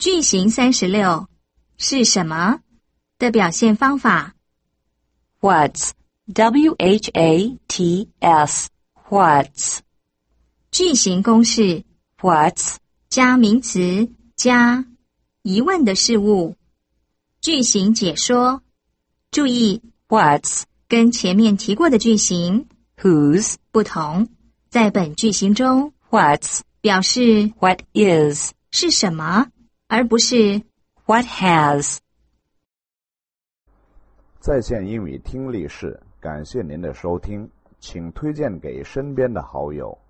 句型36是什么的表现方法。 What's W-H-A-T-S What's 句型公式 What's 加名词加疑问的事物。句型解说，注意 What's 跟前面提过的句型 Whose 不同，在本句型中 What's 表示 What is 是什么，而不是 What has 在线英语听力室，感谢您的收听，请推荐给身边的好友。